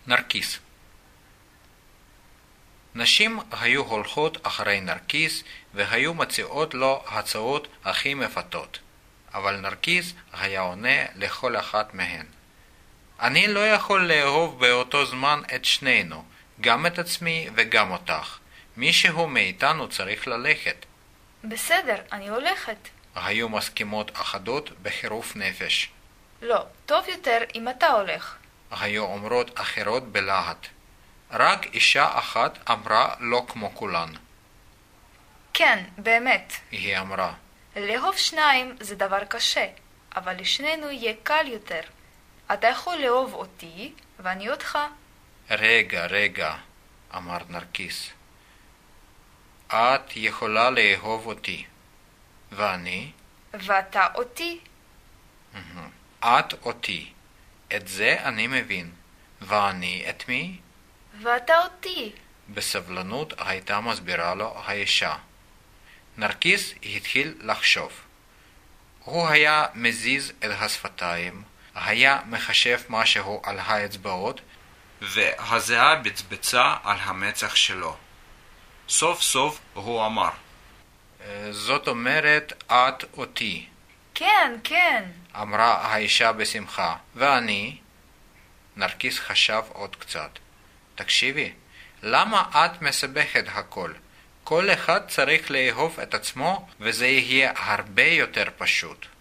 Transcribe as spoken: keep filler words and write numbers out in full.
נרקיס. נשים היו הולכות אחרי נרקיס והיו מציעות לו הצעות הכי מפתות. אבל נרקיס היה עונה לכל אחת מהן. אני לא יכול לאהוב באותו זמן את שנינו, גם את עצמי וגם אותך. מישהו מאיתנו צריך ללכת. בסדר, אני הולכת. היו מסכימות אחדות בחירוף נפש. לא, טוב יותר אם אתה הולך. היו אומרות אחרות בלהט. רק אישה אחת אמרה לא כמו כולן. כן, באמת. היא אמרה. לאהוב שניים זה דבר קשה, אבל לשנינו יהיה קל יותר. אתה יכול לאהוב אותי ואני אותך. רגע, רגע, אמר נרקיס. את יכולה לאהוב אותי. ואני? ואתה אותי. את אותי. את זה אני מבין. ואני את מי? ואתה אותי. בסבלנות הייתה מסבירה לו האישה. נרקיס התחיל לחשוב. הוא היה מזיז את השפתיים, היה מחשב משהו על האצבעות, והזיעה בצבצה על המצח שלו. סוף סוף הוא אמר. זאת אומרת, את אותי. כן, כן. אמרה האישה בשמחה. ואני? נרקיס חשב עוד קצת. תקשיבי, למה את מסבכת הכל? כל אחד צריך לאהוב את עצמו וזה יהיה הרבה יותר פשוט.